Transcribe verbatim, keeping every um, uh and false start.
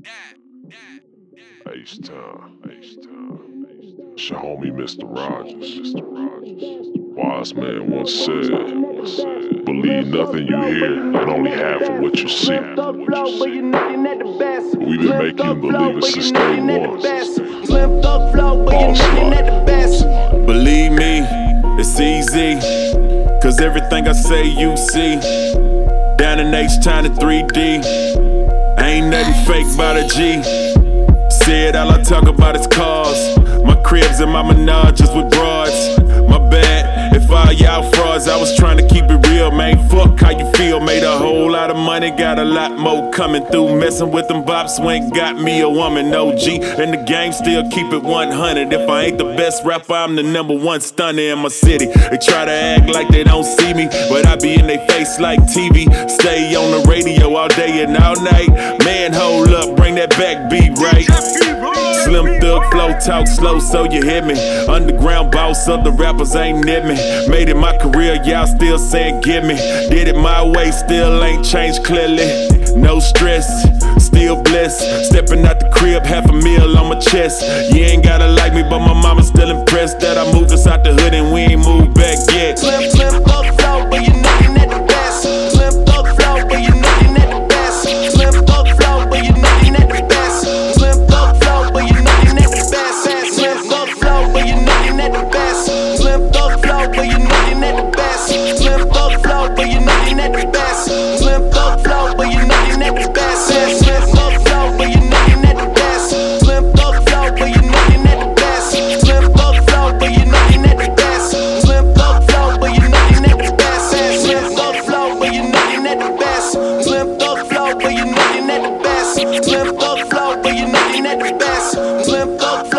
H-Town, H-Town, H-Town. It's your homie, Mister Rogers, Mister Rogers. Wise man once said, once said, believe nothing you hear and only half of what you see. We've been making you believe it since day one. Believe me, it's easy, cause everything I say you see. Down in H-Town in three D, ain't nothing fake by the G. Said all I talk about is cars, my cribs and my menages with broads. My bad, if all y'all frauds, I was trying to keep it real, man. Fuck how you feel, made a whole lot of money, got a lot more coming through. Messing with them bops went got me a woman, O G. And the game still keep it one hundred. If I ain't the best rapper, I'm the number one stunner in my city. They try to act like they don't see me, but I be in they face like T V. Stay on the radio all day and all night. Man, hold up, bring that back beat right. Slim Thug flow, talk slow so you hear me. Underground boss, other rappers ain't near me. Made it my career, y'all still saying give me. Did it my way, still ain't changed clearly. No stress, still blessed. Stepping out the crib, half a meal on my chest. You ain't gotta like me, but my mama still impressed that I moved us out the hood and we ain't moved back yet. Slim, slim Thug flow, but you knocking at the best. Slim Thug flow, but you knocking at the best. Slim Thug flow, but you knocking at the best. Slim Thug flow, but you knocking at the best. Slim Thug flow, but you knocking at the best. Slim Thug flow, but you knocking at the best. Slim Thug flow, but you knocking at the best. Slim Thug flow, but you knocking at the best. Slim Thug flow, but you knocking at the best. Slim Thug flow, but you knocking at the best. Slim Thug flow, but you knocking at the best. Slim Thug flow, but you knocking at the best. Slim Thug flow, but you knocking at the best. Slim Thug flow, but you knocking at the best. Slim Thug flow, but you knocking at the best. Slim Thug